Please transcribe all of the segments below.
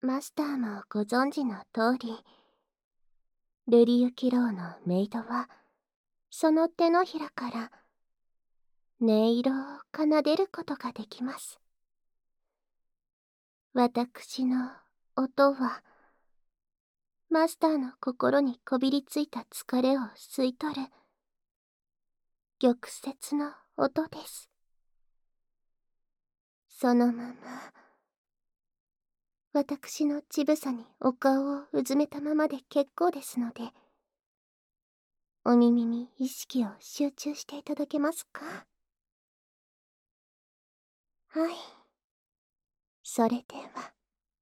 マスターもご存知の通り、瑠璃雪楼のメイドは、その手のひらから、音色を奏でることができます。私の音は、マスターの心にこびりついた疲れを吸い取る、玉折の音です。そのまま、私の乳房にお顔をうずめたままで結構ですので、お耳に意識を集中していただけますか？はい。それでは。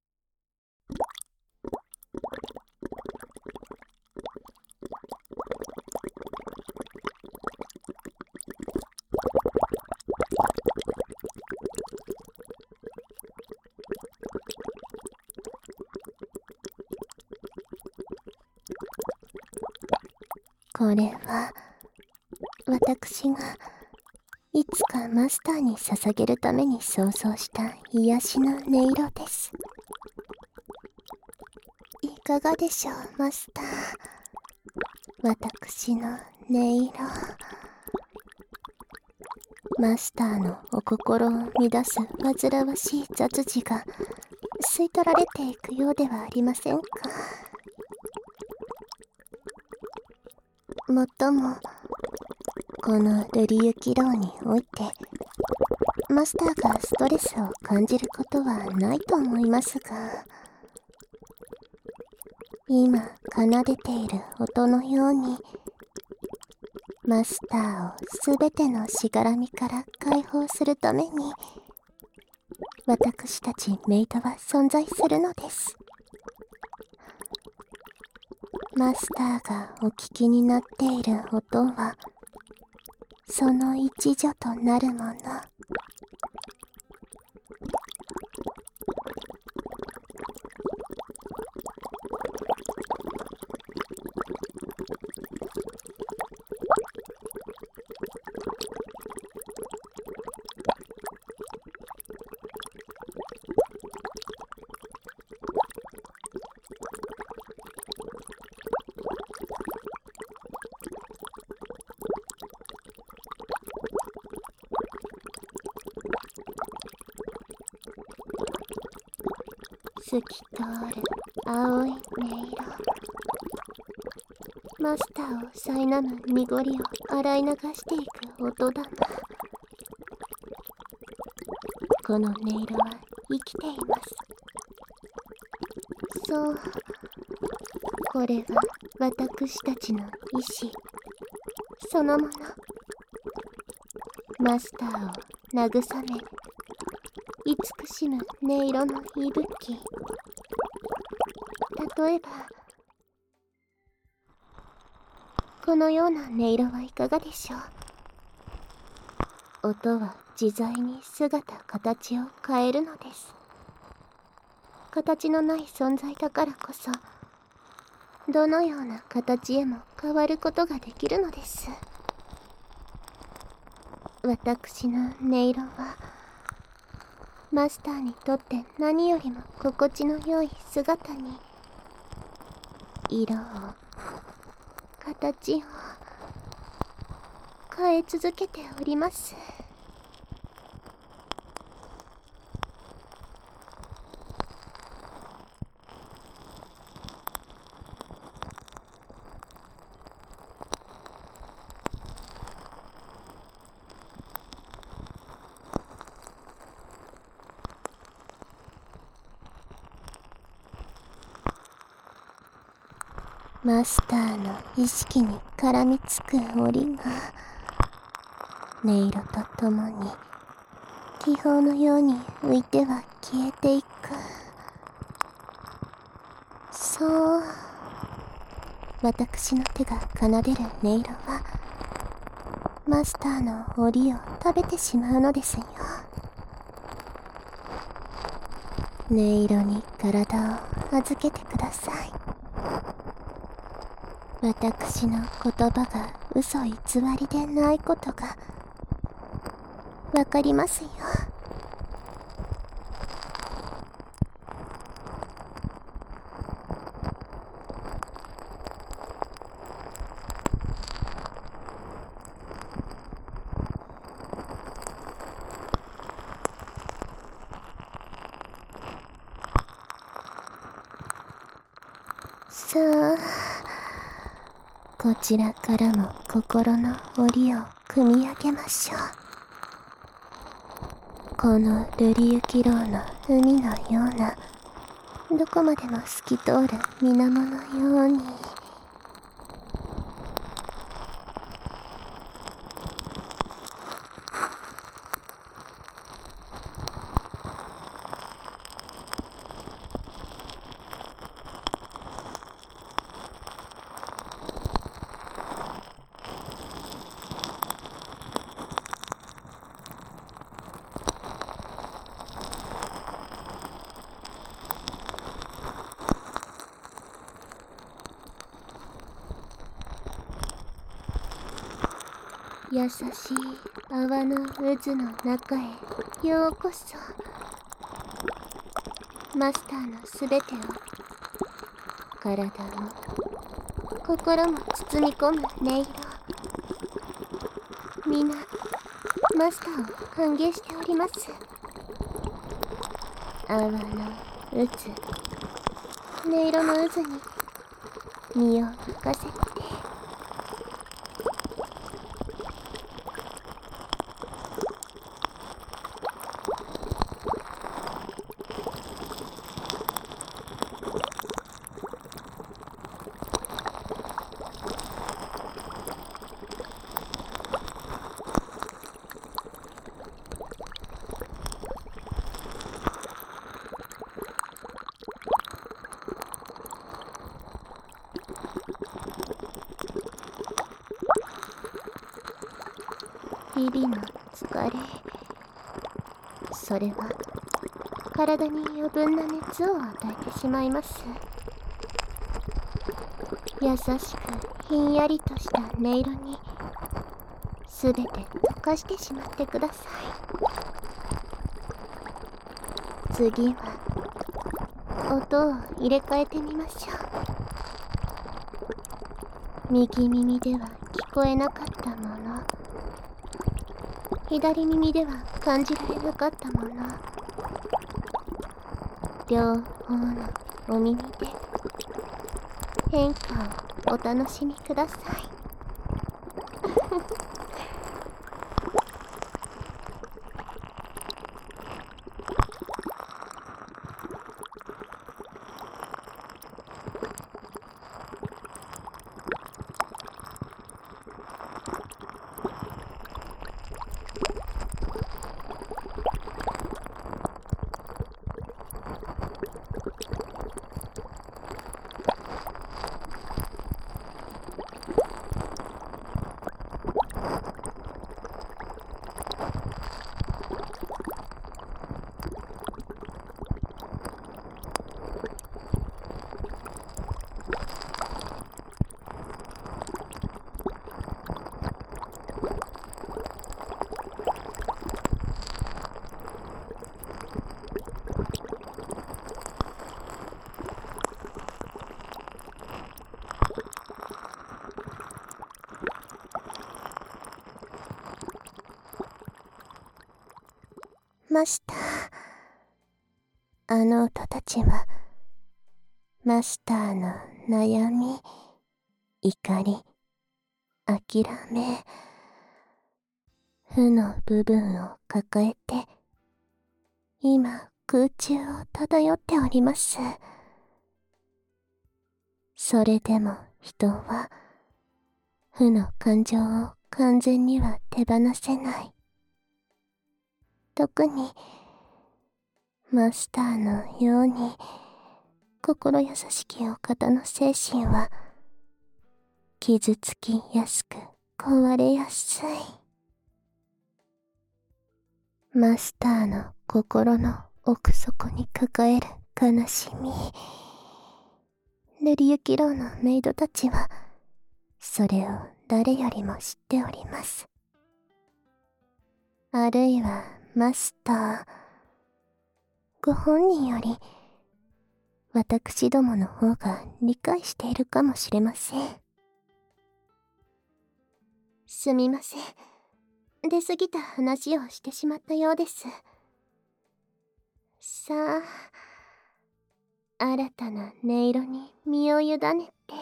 これは、私が、いつかマスターに捧げるために想像した癒しの音色です。いかがでしょう、マスター。私の音色。マスターのお心を乱す煩わしい雑事が吸い取られていくようではありませんか。もっとも、この瑠璃雪楼において、マスターがストレスを感じることはないと思いますが、今奏でている音のように、マスターをすべてのしがらみから解放するために、私たちメイドは存在するのです。マスターがお聞きになっている音は、その一助となるもの。透き通る青い音色。マスターを苛む濁りを洗い流していく音玉。この音色は生きています。そう、これは私たちの意志そのもの。マスターを慰め、慈しむ音色の息吹。例えば、このような音色はいかがでしょう。音は自在に姿形を変えるのです。形のない存在だからこそ、どのような形へも変わることができるのです。私の音色は、マスターにとって何よりも心地の良い姿に、色を、形を、変え続けております。マスターの意識に絡みつく檻が、音色とともに気泡のように浮いては消えていく。そう、私の手が奏でる音色はマスターの檻を食べてしまうのですよ。音色に体を預けてください。私の言葉が嘘偽りでないことがわかりますよ。 さあ、こちらからも心の檻を組み上げましょう。この瑠璃雪楼の海のような、どこまでも透き通る水面のように。優しい泡の渦の中へようこそ。マスターのすべてを、体も心も包み込む音色。皆マスターを歓迎しております。泡の渦、音色の渦に身を任せて。日々の疲れ、それは体に余分な熱を与えてしまいます。優しくひんやりとした音色にすべて溶かしてしまってください。次は音を入れ替えてみましょう。右耳では聞こえなかったもの、左耳では感じられなかったもの、両方のお耳で変化をお楽しみください。マスター、あの音たちはマスターの悩み、怒り、諦め、負の部分を抱えて今空中を漂っております。それでも人は負の感情を完全には手放せない。特にマスターのように心優しきお方の精神は傷つきやすく壊れやすい。マスターの心の奥底に抱える悲しみ、瑠璃雪楼のメイドたちはそれを誰よりも知っております。あるいはマスターご本人より私どもの方が理解しているかもしれません。すみません。出過ぎた話をしてしまったようです。さ新たな音色に身を委ねて。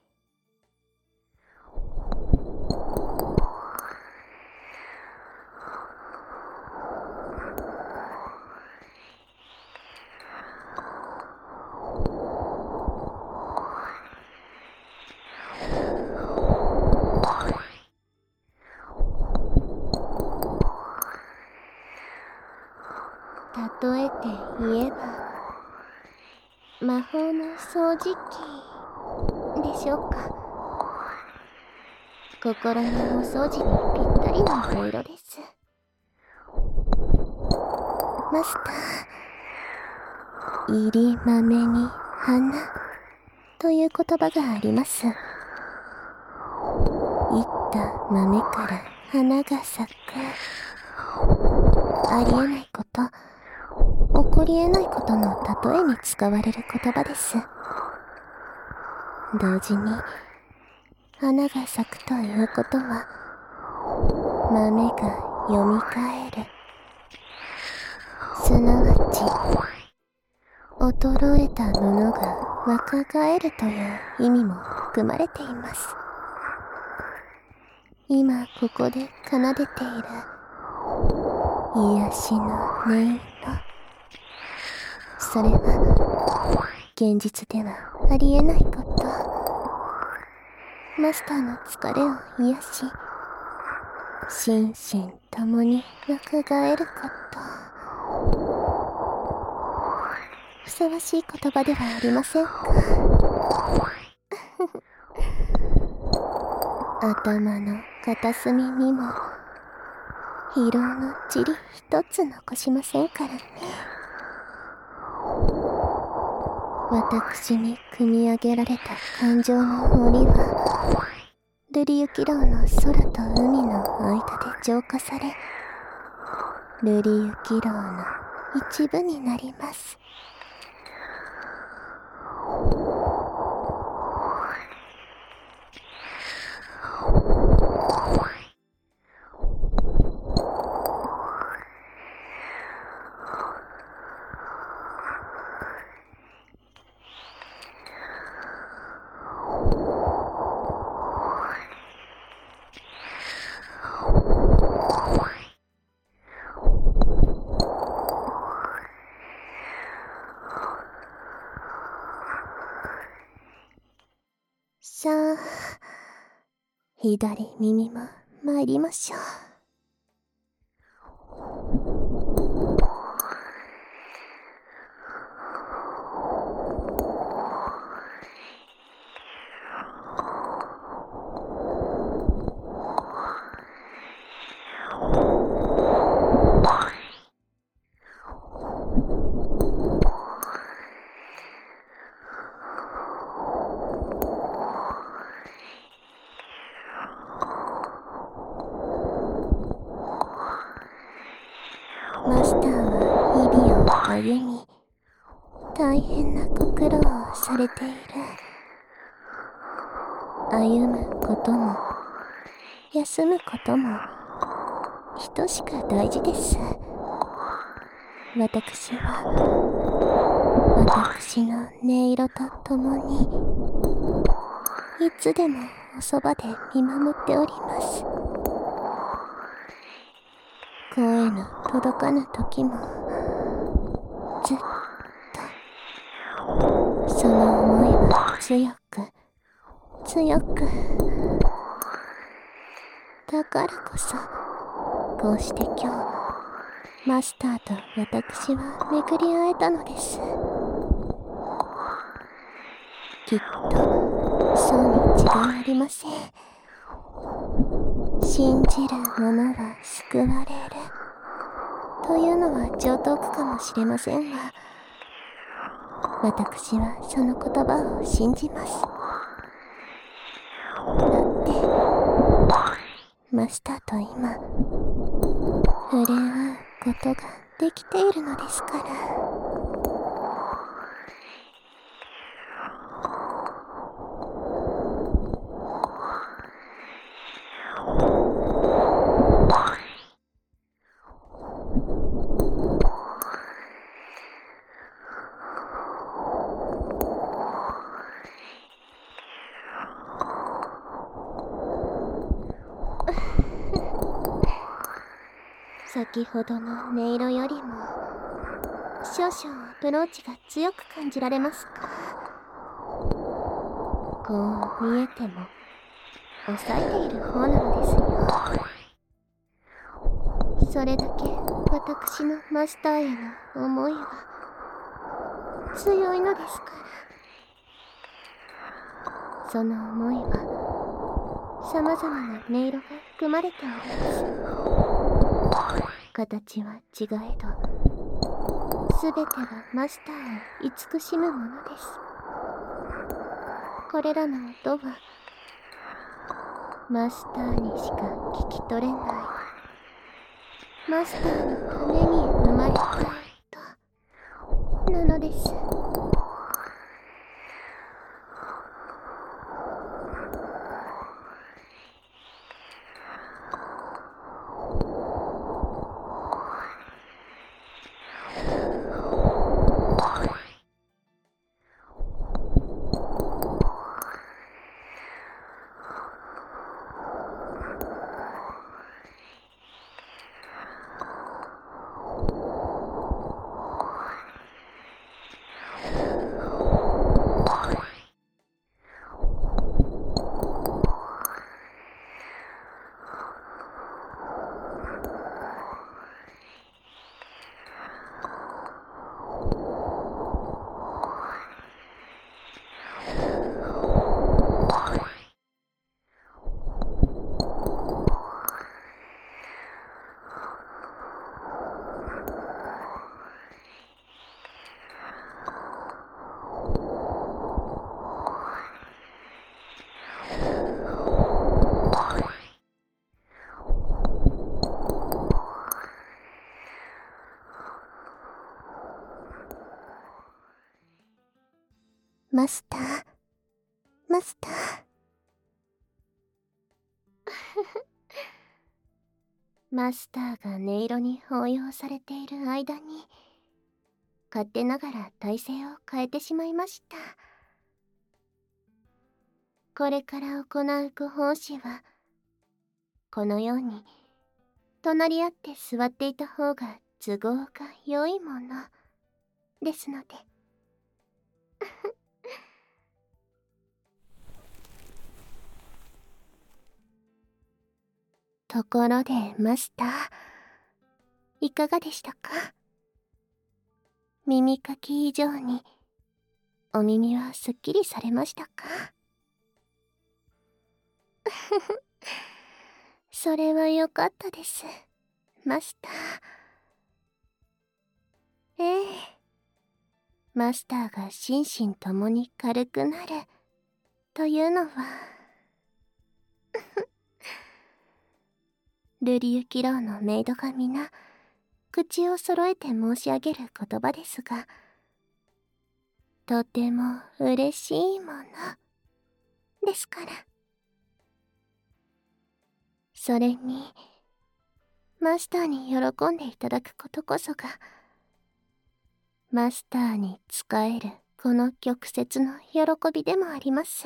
例えて言えば、魔法の掃除機でしょうか。心のお掃除にぴったりな音色です。マスター、入り豆に花という言葉があります。いった豆から花が咲く。ありえないこと、起こりえないことの例えに使われる言葉です。同時に、花が咲くということは、豆が蘇る。すなわち、衰えたものが若返るという意味も含まれています。今ここで奏でている癒しの音色、それは現実ではありえないこと。マスターの疲れを癒し、心身ともに若返ること。ふさわしい言葉ではありませんか。頭の片隅にも疲労の塵一つ残しませんからね。私に組み上げられた感情の森は、瑠璃雪楼の空と海の間で浄化され、瑠璃雪楼の一部になります。さあ、左耳も参りましょう。マスターは日々を歩み、大変なご苦労をされている。歩むことも、休むことも、等しく大事です。私は、私の音色とともに、いつでもおそばで見守っております。声の届かぬ時も、ずっと、その思いは強く、強く。だからこそ、こうして今日、マスターと私は巡り会えたのです。きっと、そうに違いありません。信じる者は救われる。というのは常套句かもしれませんが、私はその言葉を信じます。だって、マスターと今、触れ合うことができているのですから。 先ほどの音色よりも少々アプローチが強く感じられますか。こう見えても抑えている方なのですよ。それだけ私のマスターへの思いは強いのですから。その思いは様々な音色が含まれております。形は違えどすべてはマスターを慈しむものです。これらの音はマスターにしか聞き取れないマスターのために生まれた音なのです。マスター、マスター。マスターが音色に抱擁されている間に、勝手ながら体勢を変えてしまいました。これから行うご奉仕は、このように、隣り合って座っていた方が都合が良いもの、ですので。ところでマスター、いかがでしたか？耳かき以上に、お耳はすっきりされましたか？それはよかったです、マスター。ええ、マスターが心身ともに軽くなるというのは瑠璃雪楼のメイドが皆口を揃えて申し上げる言葉ですが、とても嬉しいものですから。それにマスターに喜んでいただくことこそがマスターに仕えるこの曲折の喜びでもあります。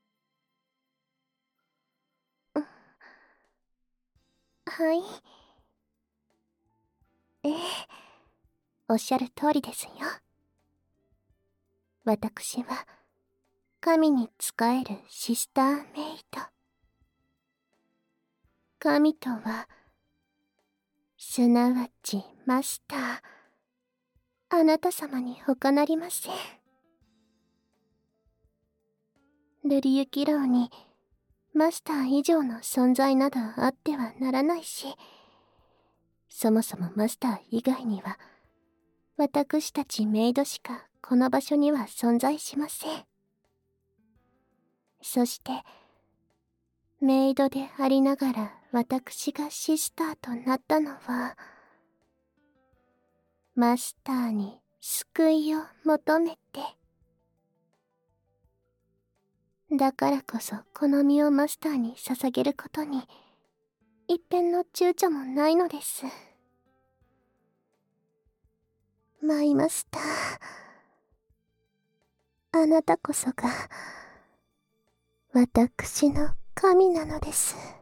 はい。ええ、おっしゃる通りですよ。私は神に仕えるシスターメイド。神とはすなわちマスター、あなた様に他なりません。瑠璃雪楼にマスター以上の存在などあってはならないし、そもそもマスター以外には私たちメイドしかこの場所には存在しません。そしてメイドでありながら私がシスターとなったのはマスターに救いを求めて。だからこそこの身をマスターに捧げることに一点の躊躇もないのです。マイマスター、あなたこそが私の神なのです。